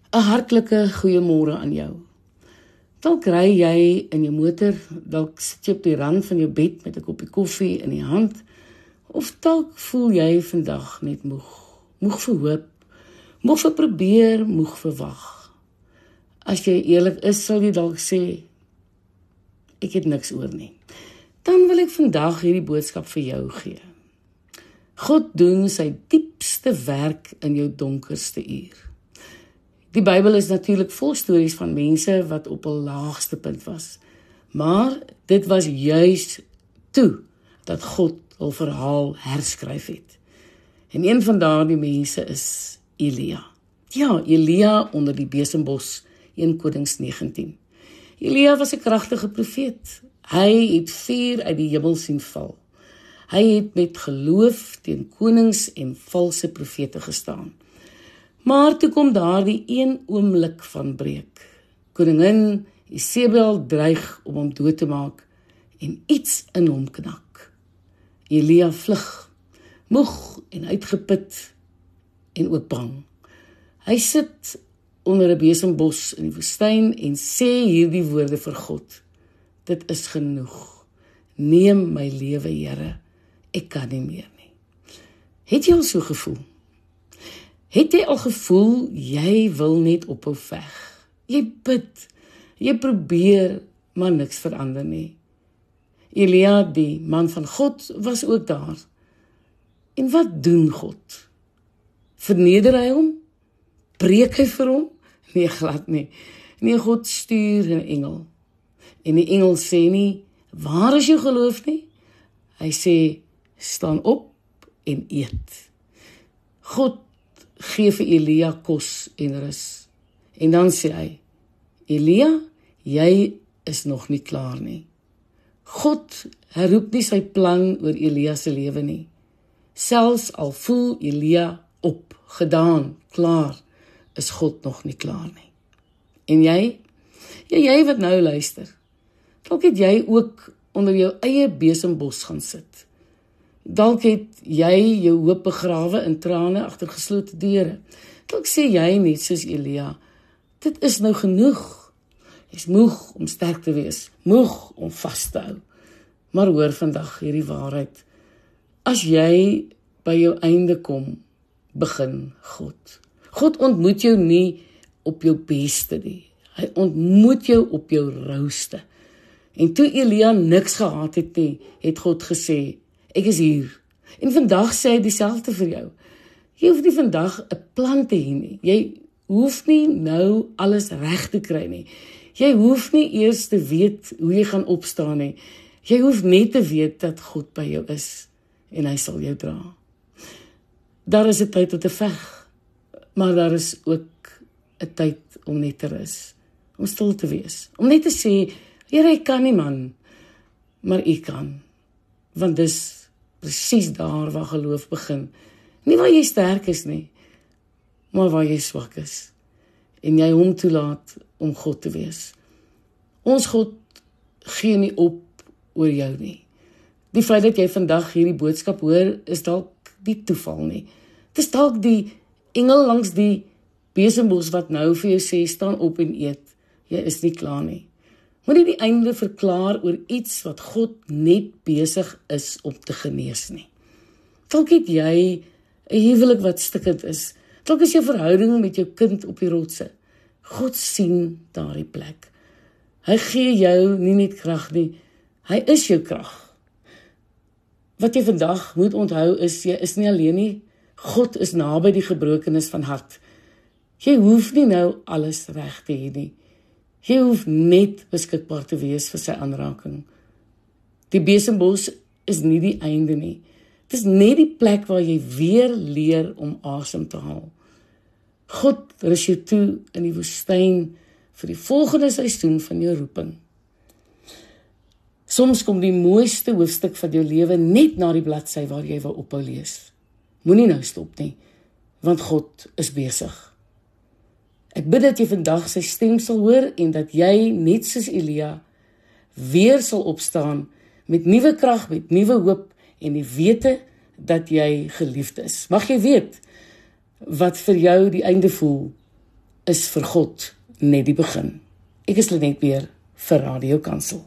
'n hartlike goeiemôre aan jou. Dalk ry jy in jou motor, dalk sit jy op die rand van jou bed met 'n koppie koffie in die hand, of dalk voel jy vandag net moeg. Moeg vir hoop, moeg vir probeer, moeg vir wag. As jy eerlik is, sal jy dalk sê, ek het niks oor nie. Dan wil ek vandag hierdie boodskap vir jou gee. God doen sy diepste werk in jou donkerste uur. Die Bybel is natuurlik vol stories van mense wat op 'n laagste punt was. Maar dit was juis toe dat God hul verhaal herskryf het. En een van daardie mense is Elia. Ja, Elia onder die besembos, 1 Konings 19. Elia was 'n kragtige profeet. Hy het vuur uit die hemel sien val. Hy het met geloof teen konings en valse profete gestaan. Maar toe kom daar die een oomblik van breek. Koningin Jezebel dreig om hom dood te maak en iets in hom knak. Elia vlug, moeg en uitgeput en ook bang. Hy sit onder 'n besembos in die woestyn en sê hierdie woorde vir God. Dit is genoeg. Neem my lewe, Here. Ek kan nie meer nie. Het jy al so gevoel? Het jy al gevoel, jy wil net ophou veg? Jy bid, jy probeer, maar niks verander nie. Elia, die man van God, was ook daar. En wat doen God? Verneder hy hom? Preek hy vir hom? Nee, glad nie. Nee, God stuur 'n engel. En die engel sê nie, waar is jou geloof nie? Hy sê, staan op en eet. God gee vir Elia kos en rus. En dan sê hy, Elia, jy is nog nie klaar nie. God herroep nie sy plan oor Elia se lewe nie. Selfs al voel Elia op, gedaan, klaar, is God nog nie klaar nie. En jy? Ja, jy wat nou luister. Dalk het jy ook onder jou eie besembos gaan sit. Dalk het jy jou hoop begrawe in trane agter geslote deure. Dalk sê jy net soos Elia, dit is nou genoeg. Jy's moeg om sterk te wees, moeg om vas te hou. Maar hoor vandag hierdie waarheid. As jy by jou einde kom, begin God. God ontmoet jou nie op jou beste nie. Hy ontmoet jou op jou rouste. En toe Elia niks gehad het nie, het God gesê, ek is hier. En vandag sê hy dieselfde vir jou. Jy hoef nie vandag 'n plan te hê nie. Jy hoef nie nou alles reg te kry nie. Jy hoef nie eers te weet hoe jy gaan opstaan nie. Jy hoef net te weet dat God by jou is en hy sal jou dra. Daar is 'n tyd om te veg, maar daar is ook 'n tyd om net te rus, om stil te wees, om net te sê, Here, ek kan nie man, maar U kan, want dis presies daar waar geloof begin. Nie waar jy sterk is nie, maar waar jy swak is, en jy hom toelaat om God te wees. Ons God gee nie op oor jou nie. Die feit dat jy vandag hierdie boodskap hoor, is dalk nie toeval nie. Dit is dalk die engel langs die besembos wat nou vir jou sê, staan op en eet. Jy is nie klaar nie. Moenie die einde verklaar oor iets wat God net besig is om te genees nie. Dalk het jy 'n huwelik wat stikkend is. Dalk is jou verhouding met jou kind op die rotse. God sien daardie plek. Hy gee jou nie net krag nie, hy is jou krag. Wat jy vandag moet onthou is, jy is nie alleen nie. God is naby die gebrokenes van hart. Jy hoef nie nou alles reg te hê nie. Jy hoef net beskikbaar te wees vir sy aanraking. Die besembos is nie die einde nie. Dit is net die plek waar jy weer leer om asem te haal. God rus jou toe in die woestyn vir die volgende seisoen van jou roeping. Soms kom die mooiste hoofstuk van jou lewe net na die bladsy waar jy wil ophou lees. Moenie nou stop nie, want God is besig. Ek bid dat jy vandag sy stem sal hoor en dat jy, net soos Elia, weer sal opstaan met nuwe krag, met nuwe hoop en die wete dat jy geliefd is. Mag jy weet, wat vir jou die einde voel, is vir God net die begin. Ek is Lenet weer vir Radio Kansel.